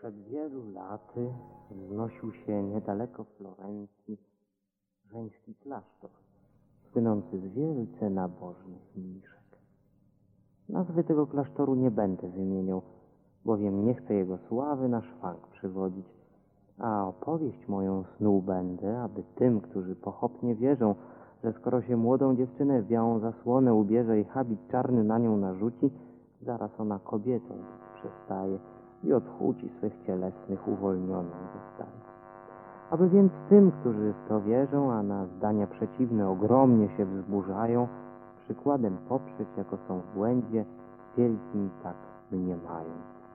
Przed wielu laty wznosił się niedaleko Florencji żeński klasztor, słynący z wielce nabożnych mniszek. Nazwy tego klasztoru nie będę wymieniał, bowiem nie chcę jego sławy na szwank przywodzić, a opowieść moją snuł będę, aby tym, którzy pochopnie wierzą, że skoro się młodą dziewczynę w białą zasłonę ubierze i habit czarny na nią narzuci, zaraz ona kobietą przestaje i od chuci swych cielesnych uwolnioną zostaje. Aby więc tym, którzy w to wierzą, a na zdania przeciwne ogromnie się wzburzają, przykładem poprzeć, jako są w błędzie, wielkim tak mniemają.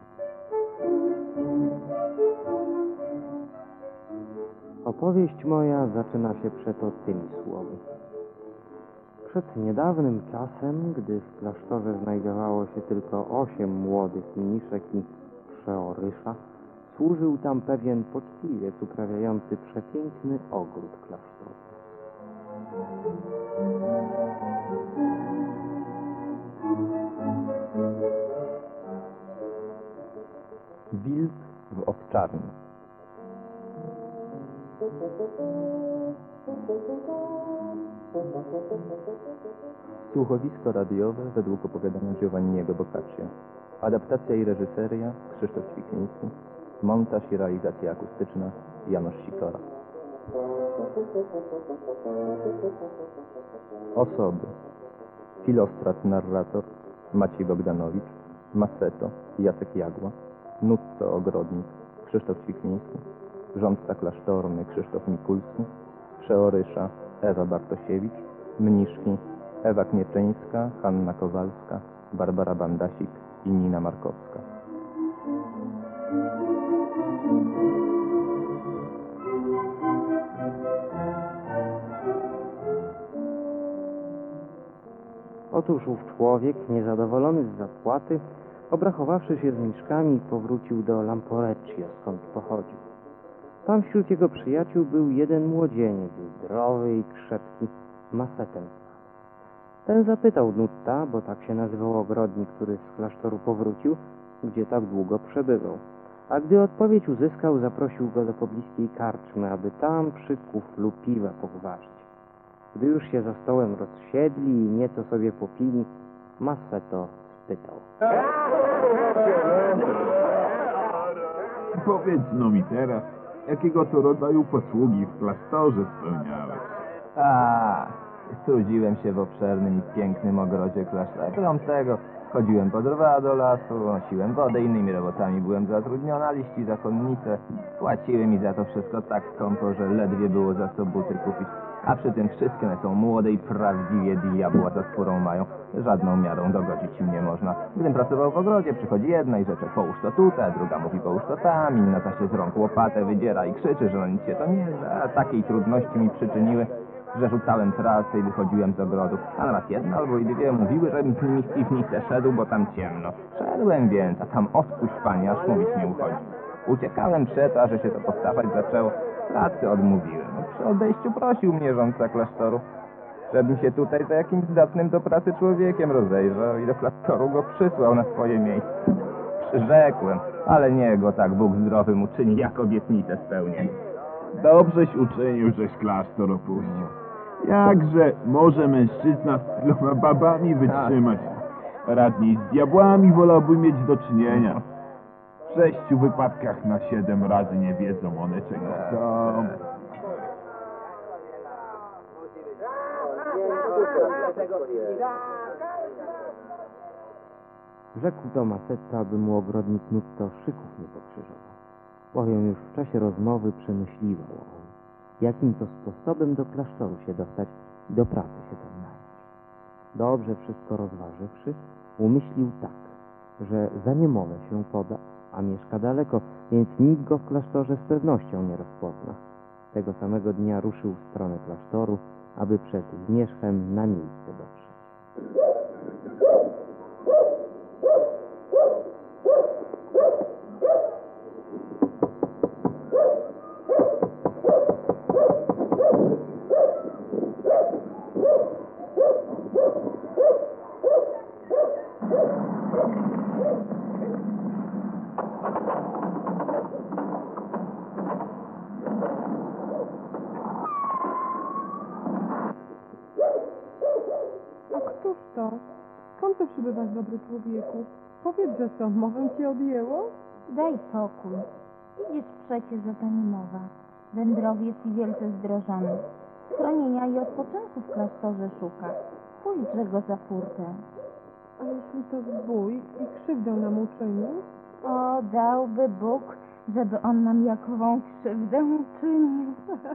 Opowieść moja zaczyna się przeto tymi słowy. Przed niedawnym czasem, gdy w klasztorze znajdowało się tylko 8 młodych mniszek i przeorysza, służył tam pewien poczciwiec uprawiający przepiękny ogród klasztoru. Wilk w owczarni. Słuchowisko radiowe według opowiadania Giovanniego Boccaccio. Adaptacja i reżyseria Krzysztof Ćwikliński. Montaż i realizacja akustyczna Janusz Sikora. Osoby: Filostrat narrator Maciej Bogdanowicz, Maceto Jacek Jagła, Nutto ogrodnik Krzysztof Ćwikliński, rządca klasztorny Krzysztof Mikulski, przeorysza Ewa Bartosiewicz, mniszki Ewa Knieczyńska, Hanna Kowalska, Barbara Bandasik i Nina Markowska. Otóż ów człowiek, niezadowolony z zapłaty, obrachowawszy się z mniszkami, powrócił do Lamporeccio, skąd pochodził. Tam wśród jego przyjaciół był jeden młodzieniec, zdrowy i krzepki, Macetem. Ten zapytał Nutta, bo tak się nazywał ogrodnik, który z klasztoru powrócił, gdzie tak długo przebywał. A gdy odpowiedź uzyskał, zaprosił go do pobliskiej karczmy, aby tam przy kuflu piwa pogwarzyć. Gdy już się za stołem rozsiedli i nieco sobie popili, Maceto spytał. Powiedz no mi teraz, jakiego to rodzaju posługi w klasztorze spełniałeś? Trudziłem się w obszernym i pięknym ogrodzie klasztoru. Krom tego chodziłem po drwa do lasu, nosiłem wodę, innymi robotami byłem zatrudniony, a liści zakonnice płaciły mi za to wszystko tak skąpo, że ledwie było za co buty kupić. A przy tym wszystkie one są młode i prawdziwie diabła za skórą mają. Żadną miarą dogodzić im nie można. Gdym pracował w ogrodzie, przychodzi jedna i rzecze połóż to tutaj, a druga mówi połóż to tam, inna ta się z rąk łopatę wydziera i krzyczy, że na nic się to nie da. A takiej trudności mi przyczyniły, że rzucałem pracę i wychodziłem z ogrodu. A nawet jedna albo i dwie mówiły, żebym z nimi w piwnicę szedł, bo tam ciemno. Szedłem więc, a tam odpuść panie, aż mówić nie uchodzi. Uciekałem przeto, a że się to powtarzać zaczęło. Pracy odmówiłem. Przy odejściu prosił mnie rządca klasztoru, żebym się tutaj za jakimś zdatnym do pracy człowiekiem rozejrzał i do klasztoru go przysłał na swoje miejsce. Przyrzekłem, ale nie go tak Bóg zdrowym uczyni, jak obietnicę spełnię. Dobrześ uczynił, żeś klasztor opuścił. Jakże może mężczyzna z tyloma babami wytrzymać? Radniej z diabłami wolałby mieć do czynienia. W 6 wypadkach na 7 razy nie wiedzą one czego chcą. Rzekł do Macetta, aby mu ogrodnik Nutto szyków nie pokrzyżował, bowiem już w czasie rozmowy przemyśliwał on, jakim to sposobem do klasztoru się dostać i do pracy się tam nająć. Dobrze wszystko rozważywszy, umyślił tak, że za niemowę się poda, a mieszka daleko, więc nikt go w klasztorze z pewnością nie rozpozna. Tego samego dnia ruszył w stronę klasztoru, aby przed zmierzchem na miejsce dotrzeć. bywasz, dobry człowieku. Powiedz, że co, mowę ci odjęło? Daj spokój. Widzisz przecież, że to nie mowa. Wędrowiec i wielce zdrożony. Schronienia i odpoczynku w klasztorze szuka. Pójdźże go za furtę. A jeśli to zbój i krzywdę nam uczynił? O, dałby Bóg, żeby on nam jakową krzywdę uczynił.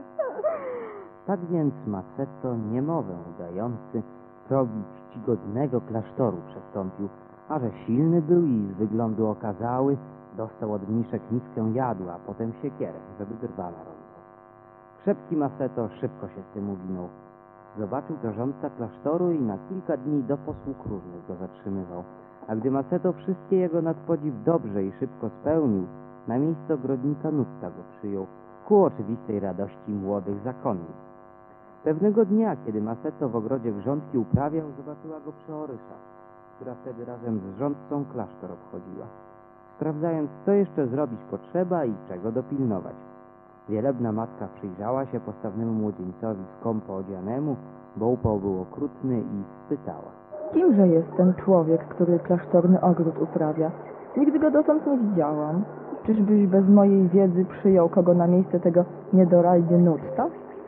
Tak więc Maceto, niemowę udający, progi czcigodnego klasztoru przestąpił, a że silny był i z wyglądu okazały, dostał od mniszek miskę jadu, a potem siekierę, żeby drwa narąbał. Krzepki Maceto szybko się z tym uwinął. Zobaczył to rządca klasztoru i na kilka dni do posług różnych go zatrzymywał. A gdy Maceto wszystkie jego nadpodziw dobrze i szybko spełnił, na miejsce ogrodnika Nutta go przyjął, ku oczywistej radości młodych zakonnic. Pewnego dnia, kiedy Maceto w ogrodzie grządki uprawiał, zobaczyła go przeorysza, która wtedy razem z rządcą klasztor obchodziła, sprawdzając, co jeszcze zrobić potrzeba i czego dopilnować. Wielebna matka przyjrzała się postawnemu młodzieńcowi skąpo odzianemu, bo upał był okrutny i spytała. Kimże jest ten człowiek, który klasztorny ogród uprawia? Nigdy go dotąd nie widziałam. Czyżbyś bez mojej wiedzy przyjął kogo na miejsce tego niedorajdy Nutta?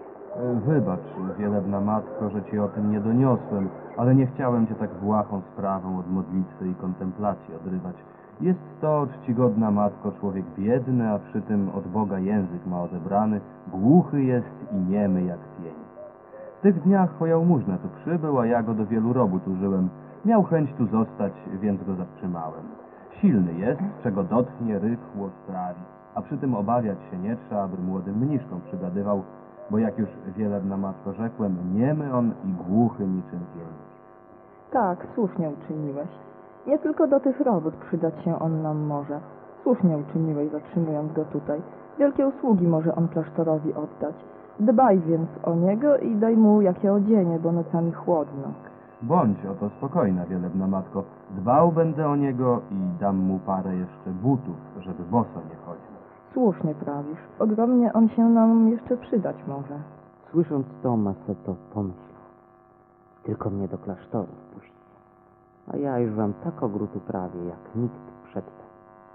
Wybacz, wielebna matko, że ci o tym nie doniosłem, ale nie chciałem cię tak błahą sprawą od modlitwy i kontemplacji odrywać. Jest to, czcigodna matko, człowiek biedny, a przy tym od Boga język ma odebrany, głuchy jest i niemy jak pień. W tych dniach po jałmużnę tu przybył, a ja go do wielu robót użyłem. Miał chęć tu zostać, więc go zatrzymałem. Silny jest, czego dotknie, rychło sprawi, a przy tym obawiać się nie trzeba, aby młodym mniszkom przygadywał, bo jak już wielebna matko rzekłem, niemy on i głuchy niczym pień. Tak, słusznie uczyniłeś. Nie tylko do tych robót przydać się on nam może. Słusznie uczyniłeś, zatrzymując go tutaj. Wielkie usługi może on klasztorowi oddać. Dbaj więc o niego i daj mu jakie odzienie, bo nocami chłodno. Bądź oto spokojna, wielebna matko. Dbał będę o niego i dam mu parę jeszcze butów, żeby boso nie chodził. Słusznie prawisz. Ogromnie on się nam jeszcze przydać może. Słysząc to, Maceto pomyślał. Tylko mnie do klasztoru wpuścić, a ja już wam tak ogród uprawię, jak nikt przedtem.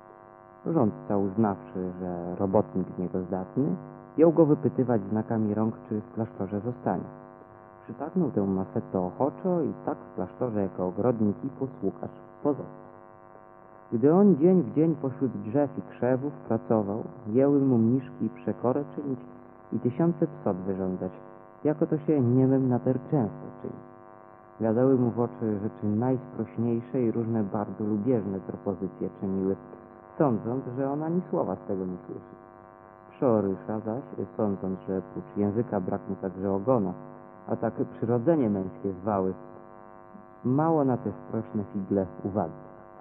Rządca, uznawszy, że robotnik z niego zdatny, jął go wypytywać znakami rąk, czy w klasztorze zostanie. Przytaknął tę Maceto ochoczo i tak w klasztorze jako ogrodnik i posługacz pozostał. Gdy on dzień w dzień pośród drzew i krzewów pracował, jęły mu mniszki przekorę czynić i tysiące psot wyrządzać, jako to się niemym nader często czyni. Gadały mu w oczy rzeczy najsprośniejsze i różne bardzo lubieżne propozycje czyniły, sądząc, że on ani słowa z tego nie słyszy. Przeorysza zaś, sądząc, że prócz języka brak mu także ogona, a tak przyrodzenie męskie zwały, mało na te sprośne figle uwagi.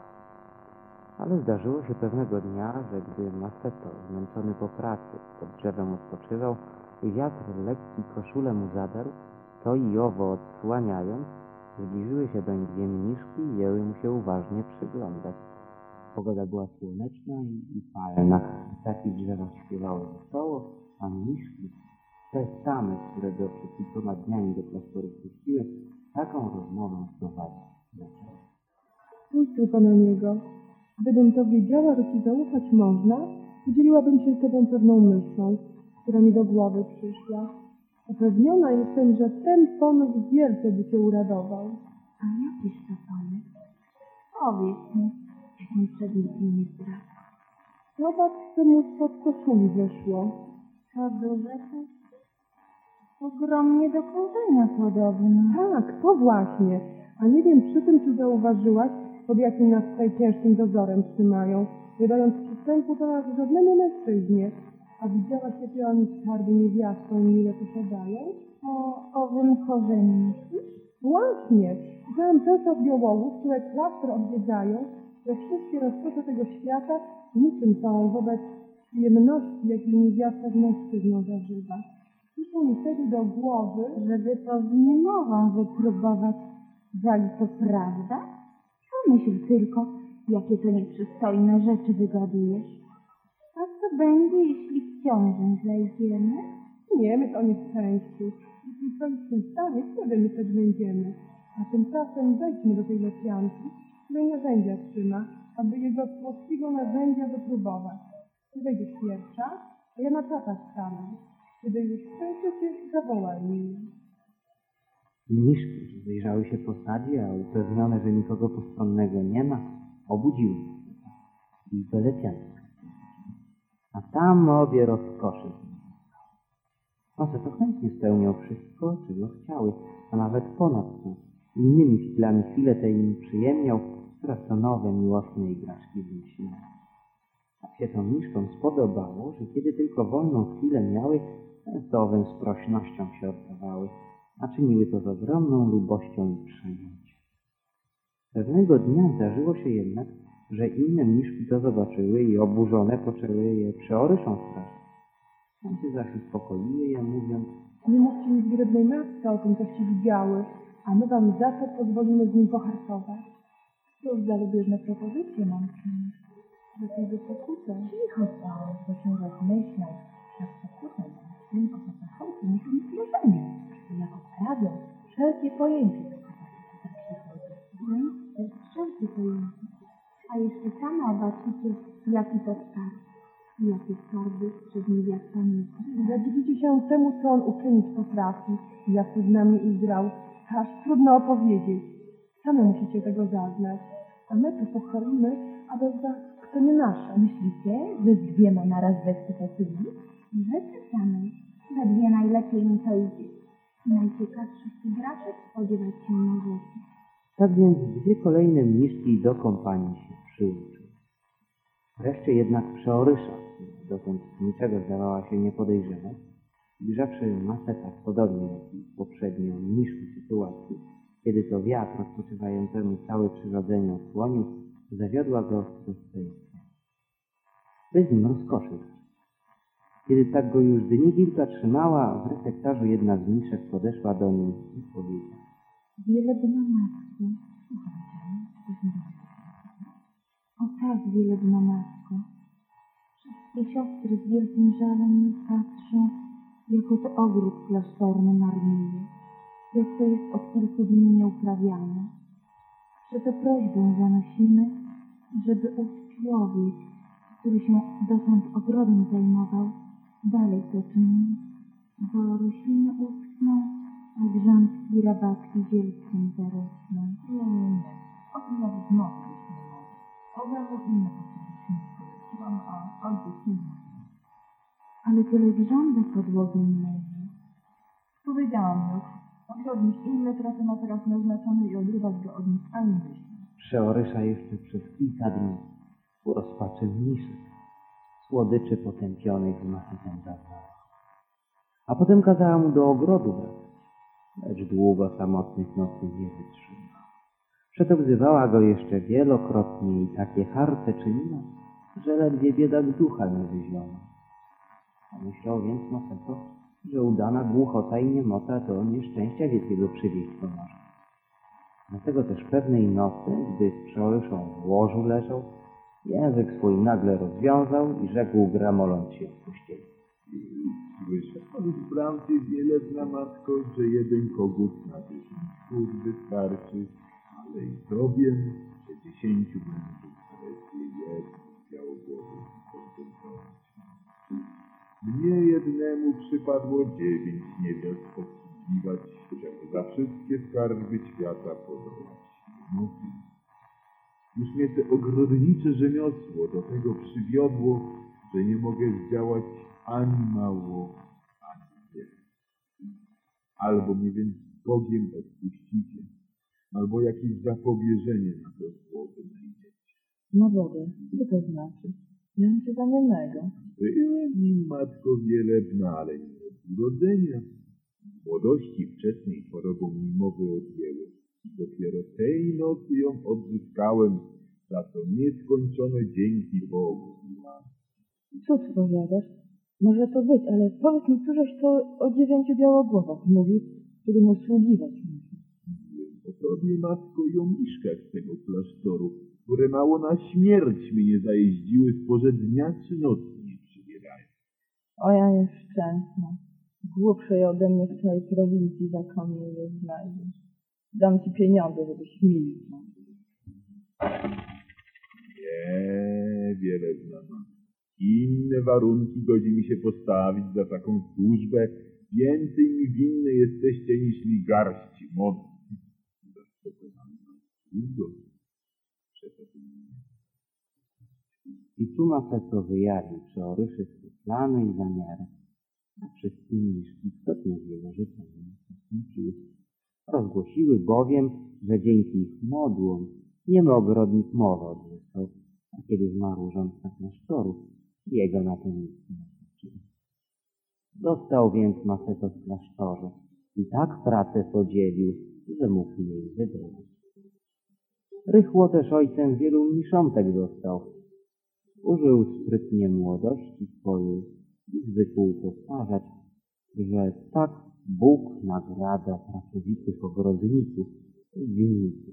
Ale zdarzyło się pewnego dnia, że gdy Maceto, zmęczony po pracy, pod drzewem odpoczywał i wiatr lekki koszulę mu zadarł, to i owo odsłaniając, zbliżyły się doń dwie mniszki i jęły mu się uważnie przyglądać. Pogoda była słoneczna i palna, ptaki w drzewach śpiewały wesoło, a mniszki, te same, które go przed kilkoma dniami do klasztoru wpuściły, taką rozmowę prowadzić zaczęły. Spójrz tylko na niego. Gdybym to wiedziała, że ci zaufać można, podzieliłabym się z tobą pewną myślą, która mi do głowy przyszła. Upewniona jestem, że ten pomysł wielce by cię uradował. A jakiż to pomysł? Powiedz mi, jak mi przednikiem nie zdradza. Zobacz, co mu spod koszuli wyszło. To duże to ogromnie do korzenia podobne. Tak, to właśnie. A nie wiem przy tym, czy zauważyłaś, pod jakim nas tutaj ciężkim dozorem trzymają, nie dając przystępu do nas żadnemu mężczyźnie. A widziałaś, jakie oni skarby niewiastą mile posiadają? O owym korzeniu myślisz? Właśnie. Widziałam też od biołowów, które klasztor odwiedzają, że wszystkie rozkosze tego świata niczym są wobec przyjemności, jakiej niewiasta z mężczyzną zażywa. Przyszło mi wtedy do głowy, Żeby to z niemową wypróbować, zali to prawda? Pomyśl tylko, jakie to nieprzystojne rzeczy wygadujesz. A co będzie, jeśli w ciążę zajdziemy? nie myśl o nieszczęściu. Jeśli coś się stanie, wtedy myśleć będziemy. A tymczasem wejdźmy do tej lepianki, której narzędzia trzyma, aby jego słodkiego narzędzia wypróbować. Ty wejdziesz pierwsza, a ja na czatach stanę. Kiedy już skończycie, zawołaj mnie. Mniszki rozejrzały się po sadzie, a upewnione, że nikogo postronnego nie ma, obudziły się i do lepianki. A tam obie rozkoszy. One to chętnie spełnią wszystko, czego chciały, a nawet ponad to. Innymi chwilami chwilę tej im przyjemniał, coraz to nowe, miłosne igraszki wymyśliły. Tak się to mniszkom spodobało, że kiedy tylko wolną chwilę miały, to owym z prośnością się oddawały, a czyniły to z ogromną lubością i przyjęciem. Pewnego dnia zdarzyło się jednak, że inne mniszki to zobaczyły i oburzone poczęły je przeoryszą straszyć. Tamte zaś uspokoiły je, mówiąc: Nie mówcie mi zgrabnej matce o tym, coście widziały, a my wam za to pozwolimy z nim pohartować. Cóż za lubieżne propozycje mam czynić. Lepiej by pokutę. Cicho stałeś, bo się rozmyślał, że pokutę tylko po zachodzie niż umyślenie. Jak odprawią wszelkie pojęcie do tak przychodzi. Wszelkie pojęcie. A jeszcze sama obaczycie, jaki to skarb. I jakie skarby przed niewiastami. Zadziwicie się temu, co on uczynić potrafi, jak z nami igrał. Aż trudno opowiedzieć. Same musicie tego zaznać. A my tu pochwalimy, a bez was kto nie nasza. Myślicie, że z dwiema naraz zechce posługi? Rzeczy samej. We dwie najlepiej mi to idzie. Najciekawszych igraszek spodziewać się możecie. Tak więc dwie kolejne mniszki do kompanii się przyłączyły. Wreszcie jednak przeorysza, która dotąd z niczego zdawała się nie podejrzewać, ujrzawszy masę tak podobnie jak i poprzednio mniszki sytuacji, kiedy to wiatr odpoczywającemu całe przyrodzenie osłonił, zawiodła go do swej strony. Bez nim rozkoszy. Kiedy tak go już dni kilka trzymała, w refektarzu jedna z mniszek podeszła do niej i powiedziała: Wielebna matko, słuchaj, coś mi robi. O tak, wielebna matko, wszystkie siostry z wielkim żalem patrzą, jak od ogród klasztorny marnieje, jak to jest od kilku dni nieuprawiane. Przeto prośbę zanosimy, żeby ów człowiek, który się dotąd ogrodem zajmował, dalej to czynił, bo rośliny uschną, a grządki, rabatki zielskim zarosną. Nie, o tym nawet mowy już nie mogę. Owemu inne potrzeby poleciłam, a ojciec nie ma. Ale tyle grządek podłogi nie leży. Powiedziałam już. Ogrodnik inny trafy ma teraz naznaczony i odrywać go od nich ani myśli. Przeorysza jeszcze przez kilka dni u rozpaczy mniszek, słodyczy potępionych w masytem zabrała. A potem kazała mu do ogrodu wracać, lecz długo samotnych nocy nie wytrzymał. Przeto wzywała go jeszcze wielokrotnie i takie harce czyniła, że ledwie biedak ducha nie wyzionął. Pomyślał więc Maseto, że udana głuchota i niemota to nieszczęścia wielkiego przywieść pomoże. Dlatego też pewnej nocy, gdy z przeoryszą w łożu leżał, język swój nagle rozwiązał i rzekł, gramoląc się w pościeli: Słyszałem wprawdzie, wielebna matko, że jeden kogut na 10 szkód wystarczy, ale i to wiem, że 10 mężów wreszcie jedno białogłowy kontentować. Mnie jednemu przypadło 9 niewiast obsługiwać, żeby za wszystkie skarby świata podołać nie mogli. Już mnie te ogrodnicze rzemiosło do tego przywiodło, że nie mogę zdziałać ani mało, ani wiele. Albo mnie więc Bogiem odpuścicie, albo jakieś zapobieżenie na to słowo znajdziecie. Na Boga, co to znaczy? Miałem cię za niemego. Byłem nim, matko wielebna, ale nie od urodzenia. W młodości wczesnej chorobą mi mowy odjęły. Dopiero tej nocy ją odzyskałem, za to nieskończone dzięki Bogu. Cóż powiadasz? Może to być, ale powiedz mi, cóżeś to o 9 białogłowach mówił, którym usługiwać musi. O tobie, matko, i o miszkach z tego klasztoru, które mało na śmierć mnie zajeździły, w porze dnia czy nocy nie przybierają. O ja nieszczęsna. Głupszej ode mnie w całej prowincji zakonnej nie znajdziesz. Dam ci pieniądze, żebyś milczał. Nie, wielebna matko. Inne warunki godzi mi się postawić za taką służbę. Więcej mi winny jesteście niż mi garści mocy. I tu Mafeto wyjawił przeoryszy swe plany i zamiary, a wszystkie mniszki zgodnie z jego życzeniem postąpiły. Rozgłosiły bowiem, że dzięki ich modłom niemy ogrodnik mowę odzyskał, a kiedy zmarł rządca klasztoru, jego na to miejsce naznaczyli. Został więc Mafeto w klasztorze i tak pracę podzielił, że mógł jej wydobyć. Rychło też ojcem wielu mniszątek został. Użył sprytnie młodości swojej i zwykł powtarzać, że tak Bóg nagradza pracowitych ogrodników w winnicy.